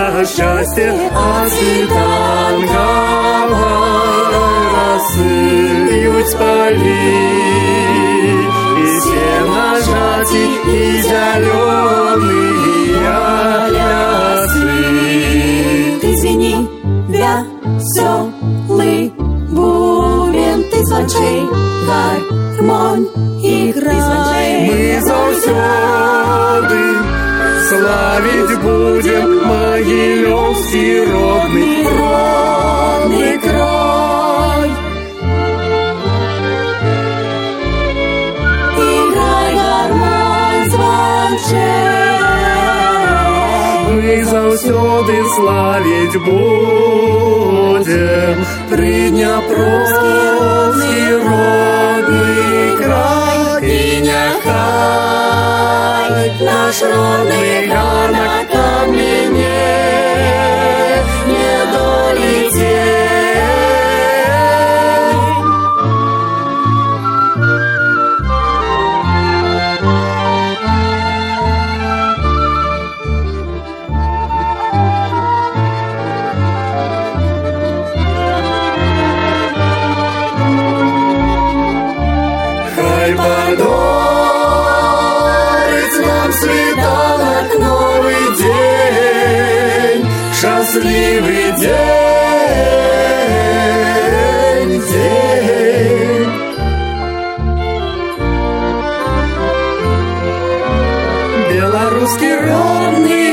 счастье от свитанковой росы льют поли, и сено жати, и зеленые лясы. Ты звени, веселый бубен, ты звончей, гармонь играй. Мы завсёды славить будем Могилевский родный край. Играй, гармонь, звончей. Мы завсёды славить будем Приднепровский родный край. И нехай Наш родный ганок ко мне не долететь. Хай подарит нам свитанок новый день, счастливый день, день. Белорусский родный